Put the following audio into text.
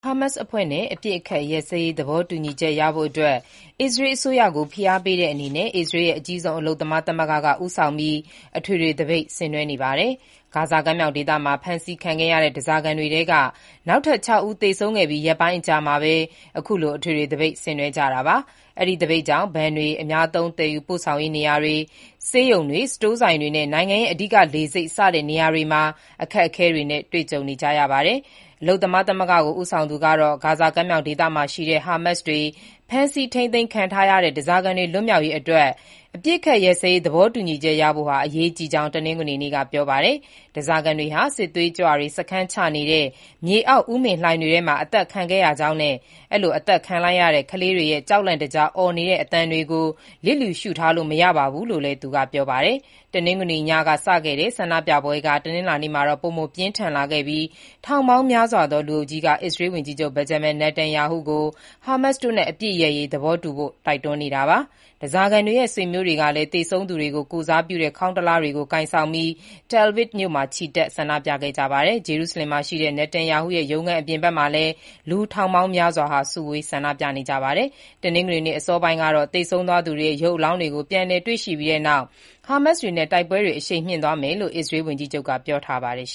ဟာမတ်စ်အဖွဲ့နဲ့အပစ်အခတ်ရပ်စဲရေးသဘောတူညီချက်ရဖို့အတွက် အစ္စရေးအစိုးရကိုဖိအားပေးတဲ့အနေနဲ့ အစ္စရေးရဲ့အကြီးဆုံးအလုပ်သမားသမဂ္ဂကဦးဆောင်ပြီး အထွေထွေသပိတ်ဆင်နွှဲနေပါတယ်။ ဂါဇာကမ်းမြောင်ဒေသမှာဖမ်းဆီးခံခဲ့ရတဲ့ဓားစာခံတွေထဲက နောက်ထပ် ၆ ဦးသေဆုံးခဲ့ပြီး ရက်ပိုင်းအကြာမှာပဲ အခုလို အထွေထွေသပိတ်ဆင်နွှဲကြတာပါ။ အဲဒီသပိတ်ကြောင့် ဘဏ်တွေ၊ အများသုံးသယ်ယူပို့ဆောင်ရေးနေရာတွေ၊ ဆေးရုံတွေ၊ စတိုးဆိုင်တွေနဲ့ နိုင်ငံရဲ့အဓိကလေဆိပ်စတဲ့နေရာတွေမှာ အခက်အခဲတွေနဲ့တွေ့ကြုံနေကြရပါတယ်။ အလုပ်သမားသမဂ္ဂကိုဦးဆောင်သူကတော့ ဂါဇာကမ်းမြောင်ဒေသမှာရှိတဲ့ ဟာမတ်စ်တွေဖမ်းဆီးထိန်းသိမ်းခံထားရတဲ့ဓားစာခံတွေလွတ်မြောက်ရေးအတွက် အပစ်အခတ်ရပ်စဲရေးသဘောတူညီချက်ရဖို့ဟာ အရေးကြီးကြောင်း တနင်္ဂနွေနေ့က ပြောပါတယ်။ ဓားစာခံတွေဟာ စစ်သွေးကြွတွေစခန်းချနေတဲ့ မြေအောက်ဥမင်လှိုဏ်တွေထဲမှာ အသတ်ခံခဲ့ရကြောင်းနဲ့ အဲဒီလိုအသတ်ခံလိုက်ရတဲ့ကလေးတွေရဲ့ ကြောက်လန့်တကြားအော်နေတဲ့အသံတွေကို လျစ်လျူရှုထားလို့မရဘူးလို့လည်း သူကပြောပါတယ်။ တနင်္ဂနွေညကစခဲ့တဲ့ဆန္ဒပြပွဲက တနင်္လာနေ့မှာတော့ ပိုမိုပြင်းထန်လာခဲ့ပြီး ထောင်ပေါင်းများစွာသောလူအုပ်ကြီးက အစ္စရေးဝန်ကြီးချုပ် Benjamin Netanyahu ကို ဟာမတ်စ်တို့နဲ့အပစ်ရပ်ရေးသဘောတူဖို့ တိုက်တွန်းနေတာပါ။ ဓားစာခံတွေရဲ့ဆွေမျိုးတွေကလည်း သေဆုံးသူတွေကိုကိုယ်စားပြုတဲ့ခေါင်းတလားတွေကိုကိုင်ဆောင်ပြီး Tel Aviv မြို့မှာချီတက်ဆန္ဒပြခဲ့ကြပါတယ်။ ဂျေရုဆလင်မှာရှိတဲ့ Netanyahu ရဲ့ရုံးခန်းအပြင်ဘက်မှာလည်း လူထောင်ပေါင်းများစွာ စုဝေးဆန္ဒပြနေကြပါတယ်။ တနင်္ဂနွေနေ့အစောပိုင်းကတော့ သေဆုံးသွားသူတွေရဲ့ ရုပ်အလောင်းတွေကို ပြန်လည်တွေ့ရှိပြီးနောက် ဟာမတ်စ်တွေနဲ့တိုက်ပွဲတွေအရှိန်မြှင့်သွားမယ်လို့ အစ္စရေးဝန်ကြီးချုပ်ကပြောထားပါတယ်